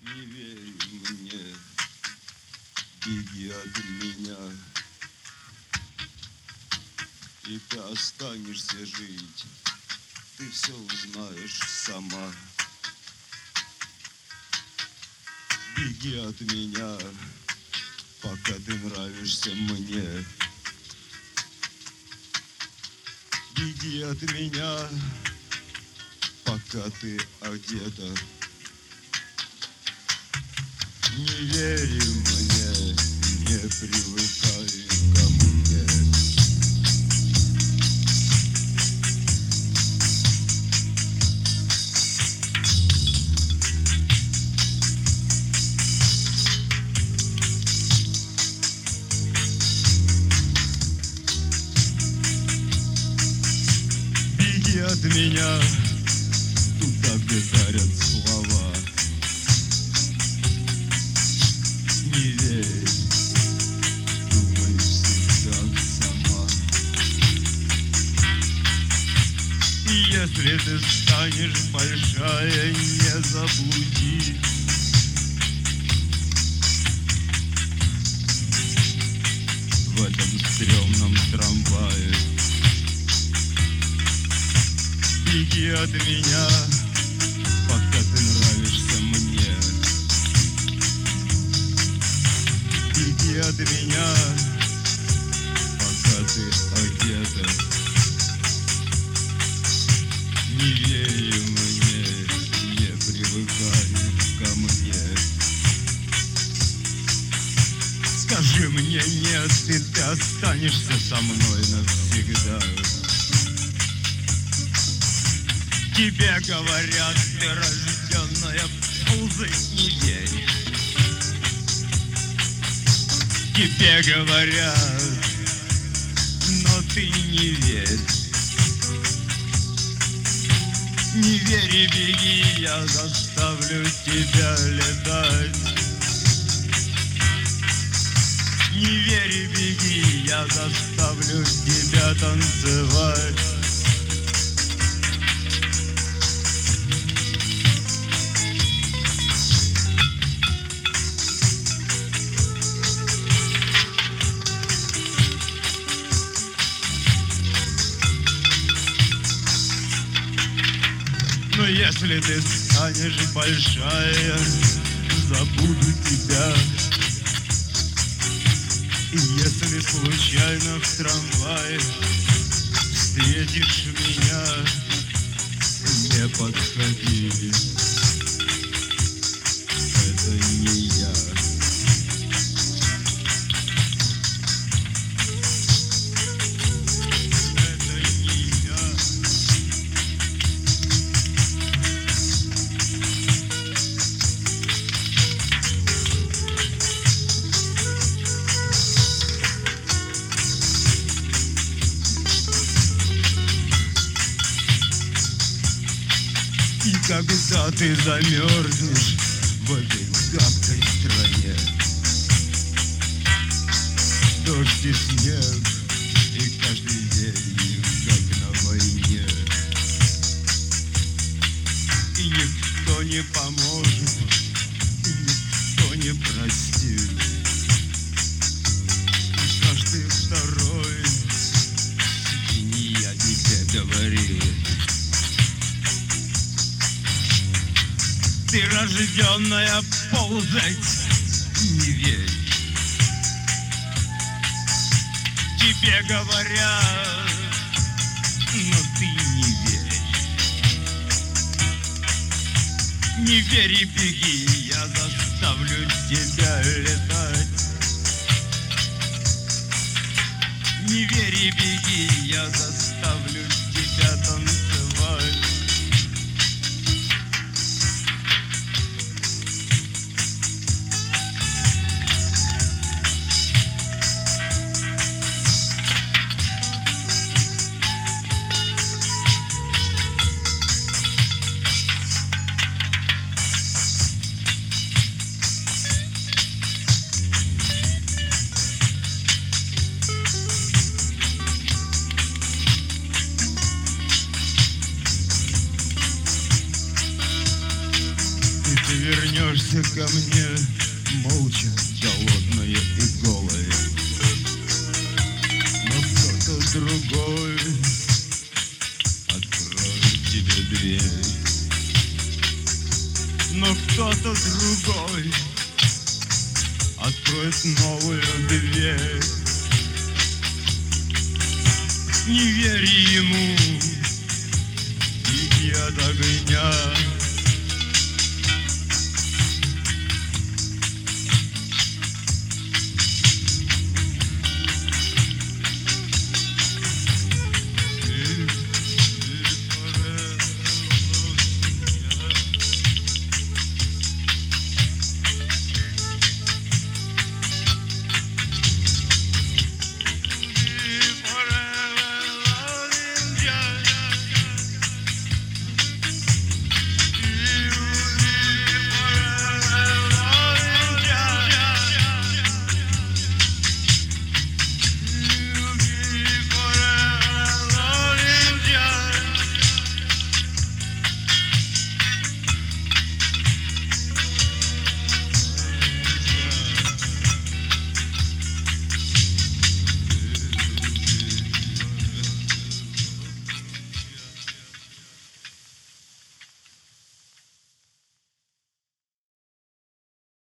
Не верь мне, беги от меня, и ты останешься жить. Ты все узнаешь сама. Беги от меня, пока ты нравишься мне. Беги от меня, пока ты одета. Не верь мне, не привыкай ко мне. Беги от меня, туда, где дарят слова. Не верь, думай всегда сама. И если ты станешь большая, не заблуди. В этом стрёмном трамвае. Беги от меня, пока ты нравишься мне. Беги от меня, пока ты одета. Не верь мне, не привыкай ко мне. Скажи мне нет, и ты останешься со мной навсегда. Тебе говорят, ты рожденная ползать, не верь. Тебе говорят, но ты не верь. Не верь и беги, я заставлю тебя летать. Не верь и беги, я заставлю тебя танцевать. Но если ты станешь большая, забуду тебя. И если случайно в трамвае встретишь меня, не подходи, это не я. И когда ты замерзнешь в этой гадкой стране, дождь и снег, и каждый день, как на войне, и никто не поможет, и никто не простит, и каждый второй свинья тебе говорит. Ты рожденная ползать, не верь. Тебе говорят, но ты не верь. Не верь и беги, я заставлю тебя летать. Не верь и беги, я заставлю тебя танцевать. вернешься ко мне, молча, холодная и голая. Но кто-то другой откроет тебе дверь. Но кто-то другой откроет новую дверь. Не верь ему, иди от огня.